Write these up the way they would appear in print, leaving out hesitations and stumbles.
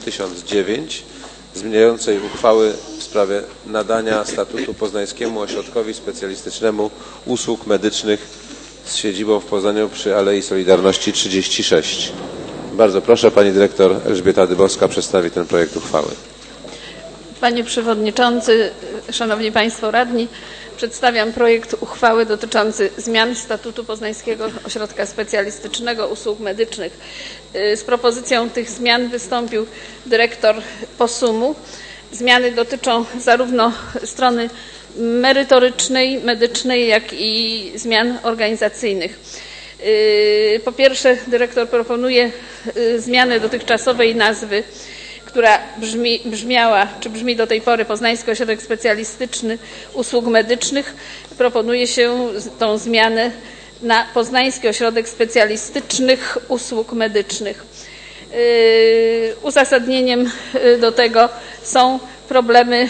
1009 zmieniającej uchwały w sprawie nadania statutu Poznańskiemu Ośrodkowi Specjalistycznemu Usług Medycznych z siedzibą w Poznaniu przy Alei Solidarności 36. Bardzo proszę, pani dyrektor Elżbieta Dybowska przedstawi ten projekt uchwały. Panie Przewodniczący, Szanowni Państwo Radni, przedstawiam projekt uchwały dotyczący zmian statutu Poznańskiego Ośrodka Specjalistycznego Usług Medycznych. Z propozycją tych zmian wystąpił dyrektor POSUM-u. Zmiany dotyczą zarówno strony merytorycznej, medycznej, jak i zmian organizacyjnych. Po pierwsze, dyrektor proponuje zmianę dotychczasowej nazwy, która brzmi do tej pory Poznański Ośrodek Specjalistyczny Usług Medycznych. Proponuje się tą zmianę na Poznański Ośrodek Specjalistycznych Usług Medycznych. Uzasadnieniem do tego są problemy,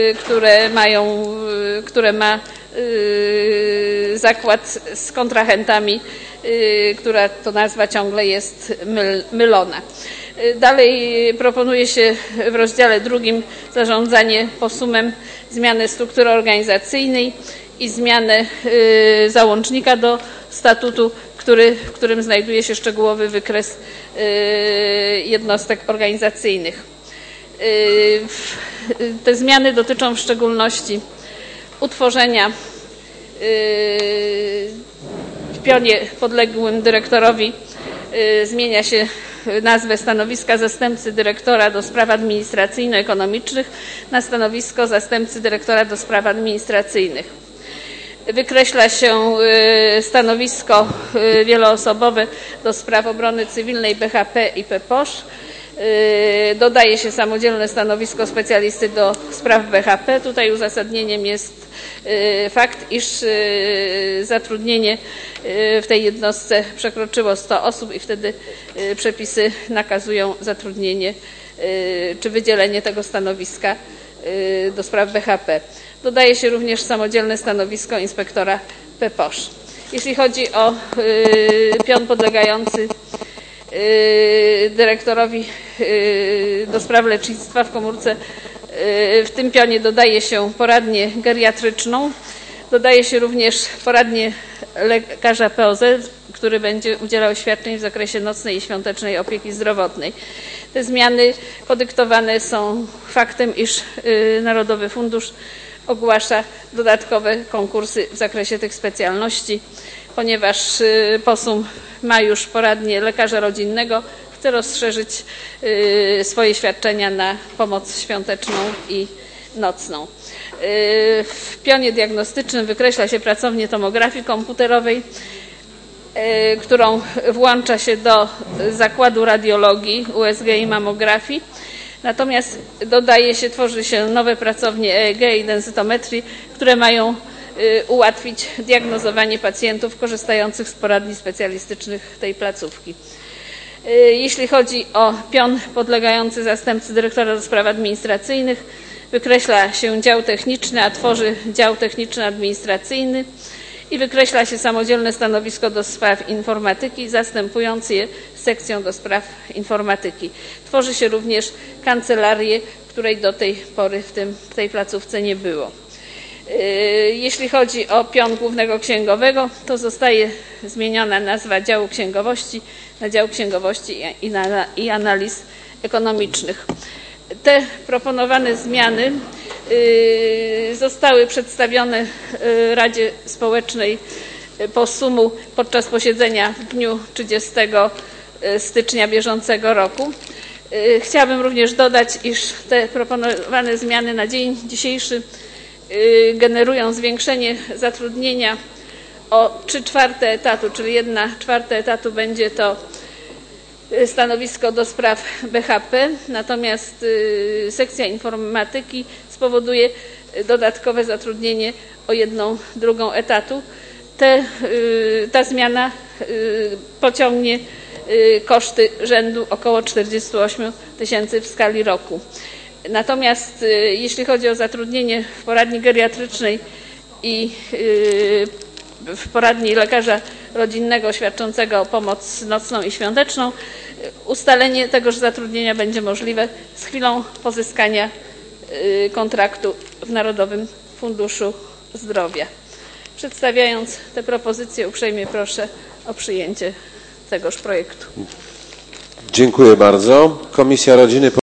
które ma zakład z kontrahentami, która to nazwa ciągle jest mylona. Dalej proponuje się w rozdziale drugim zarządzanie POSUM-em zmianę struktury organizacyjnej i zmianę załącznika do statutu, w którym znajduje się szczegółowy wykres jednostek organizacyjnych. Te zmiany dotyczą w szczególności utworzenia w pionie podległym dyrektorowi zmienia się nazwę stanowiska zastępcy dyrektora do spraw administracyjno-ekonomicznych na stanowisko zastępcy dyrektora do spraw administracyjnych. Wykreśla się stanowisko wieloosobowe do spraw obrony cywilnej BHP i PPOSZ. Dodaje się samodzielne stanowisko specjalisty do spraw BHP. Tutaj uzasadnieniem jest fakt, iż zatrudnienie w tej jednostce przekroczyło 100 osób i wtedy przepisy nakazują zatrudnienie czy wydzielenie tego stanowiska do spraw BHP. Dodaje się również samodzielne stanowisko inspektora PPOSZ. Jeśli chodzi o pion podlegający dyrektorowi do spraw lecznictwa w komórce, w tym pionie dodaje się poradnię geriatryczną. Dodaje się również poradnię lekarza POZ, który będzie udzielał świadczeń w zakresie nocnej i świątecznej opieki zdrowotnej. Te zmiany podyktowane są faktem, iż Narodowy Fundusz ogłasza dodatkowe konkursy w zakresie tych specjalności, ponieważ POSUM ma już poradnię lekarza rodzinnego, chce rozszerzyć swoje świadczenia na pomoc świąteczną i nocną. W pionie diagnostycznym wykreśla się pracownię tomografii komputerowej, którą włącza się do zakładu radiologii, USG i mamografii. Natomiast tworzy się nowe pracownie EEG i densytometrii, które mają ułatwić diagnozowanie pacjentów korzystających z poradni specjalistycznych tej placówki. Jeśli chodzi o pion podlegający zastępcy dyrektora do spraw administracyjnych, wykreśla się dział techniczny, a tworzy dział techniczno-administracyjny i wykreśla się samodzielne stanowisko do spraw informatyki, zastępując je sekcją do spraw informatyki. Tworzy się również kancelarię, której do tej pory w tej placówce nie było. Jeśli chodzi o pion głównego księgowego, to zostaje zmieniona nazwa działu księgowości na dział księgowości i analiz ekonomicznych. Te proponowane zmiany zostały przedstawione Radzie Społecznej POSUM-u podczas posiedzenia w dniu 30 stycznia bieżącego roku. Chciałabym również dodać, iż te proponowane zmiany na dzień dzisiejszy generują zwiększenie zatrudnienia o 3/4 etatu, czyli 1/4 etatu będzie to stanowisko do spraw BHP, natomiast sekcja informatyki spowoduje dodatkowe zatrudnienie o 1/2 etatu. Ta zmiana pociągnie koszty rzędu około 48 000 w skali roku. Natomiast jeśli chodzi o zatrudnienie w poradni geriatrycznej i w poradni lekarza rodzinnego świadczącego pomoc nocną i świąteczną. Ustalenie tegoż zatrudnienia będzie możliwe z chwilą pozyskania kontraktu w Narodowym Funduszu Zdrowia. Przedstawiając te propozycje, uprzejmie proszę o przyjęcie tegoż projektu. Dziękuję bardzo. Komisja Rodziny